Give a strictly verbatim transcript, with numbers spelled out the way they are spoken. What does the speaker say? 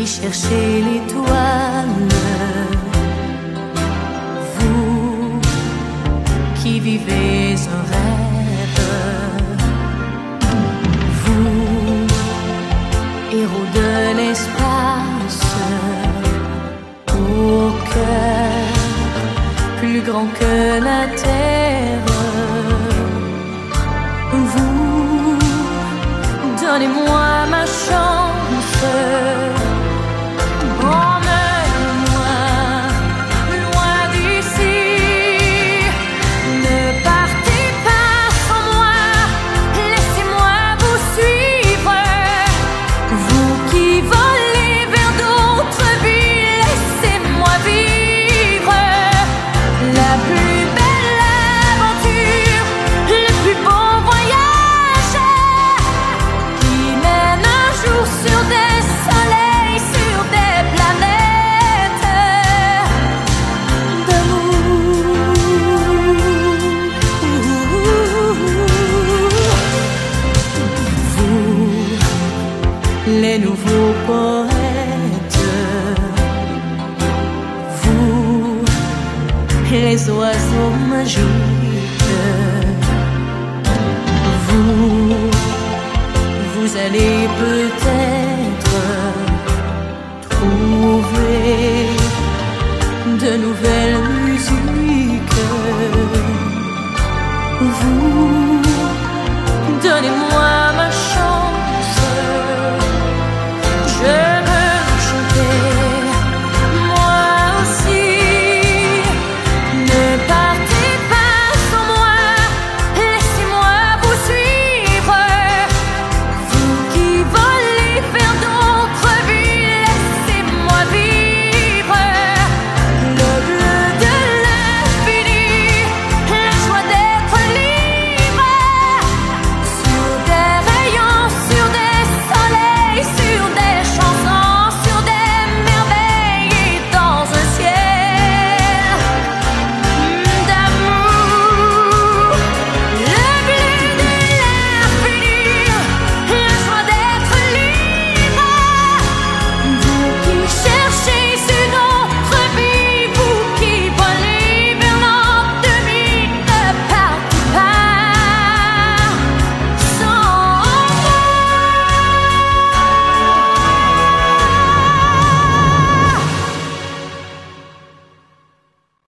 qui cherchez l'étoile, vous qui vivez un rêve, vous, héros de l'espace, au cœur plus grand que la terre, vous, donnez-moi ma chance. Emmenez-moi loin d'ici. Ne partez pas sans moi, laissez-moi vous suivre. Vous qui volez vers d'autres vies, laissez-moi vivre la plus belle aventure, le plus beau voyage qui mène un jour sur des soleils, sur des planètes d'amour. Vous, les nouveaux poètes, vous, les oiseaux magiques, vous, vous allez peut-être